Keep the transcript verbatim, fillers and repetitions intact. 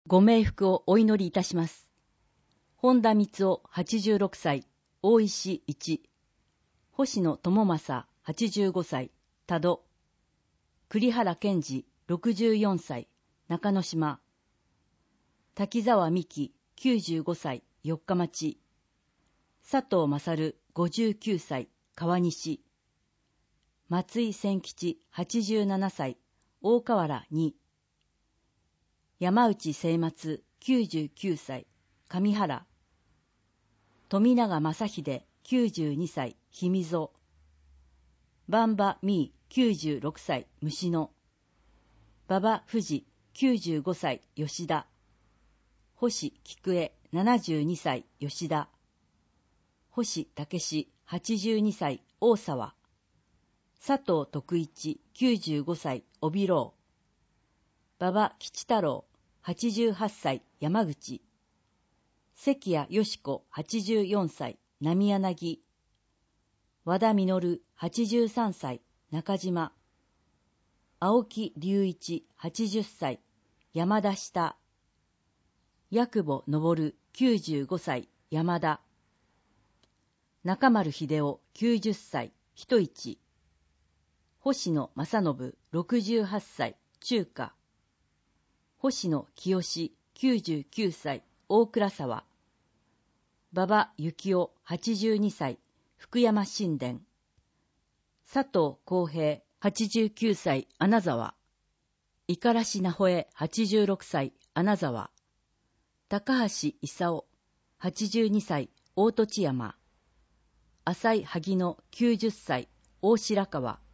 ご冥福をお祈りいたします。本田光夫はちじゅうろくさい、大石いち、星野智正はちじゅうごさい、多度、栗原健二ろくじゅうよんさい、中之島、滝沢美希きゅうじゅうごさい、四日町、佐藤勝ごじゅうきゅうさい、川西、松井千吉はちじゅうななさい、大河原に、山内清松きゅうじゅうきゅうさい、上原、富永正秀きゅうじゅうにさい、氷見曽、番場美きゅうじゅうろくさい、虫野、馬場藤きゅうじゅうごさい、吉田、星菊江ななじゅうにさい、吉田、星武史はちじゅうにさい、大沢、佐藤徳一きゅうじゅうごさい、帯郎、馬場吉太郎はちじゅうはっさい、山口、関谷よし子はちじゅうよんさい、浪柳、和田実はちじゅうさんさい、中島、青木隆一はちじゅっさい、山田下、八久保昇きゅうじゅうごさい、山田、中丸秀夫きゅうじゅっさい、人市、星野正信ろくじゅうはっさい、中華、星野清きゅうじゅうきゅうさい、大倉沢、馬場幸夫はちじゅうにさい、福山新田、佐藤浩平はちじゅうきゅうさい、穴沢、五十嵐直江はちじゅうろくさい、穴沢、高橋勲はちじゅうにさい、大栃山、浅井萩野きゅうじゅっさい、大白川、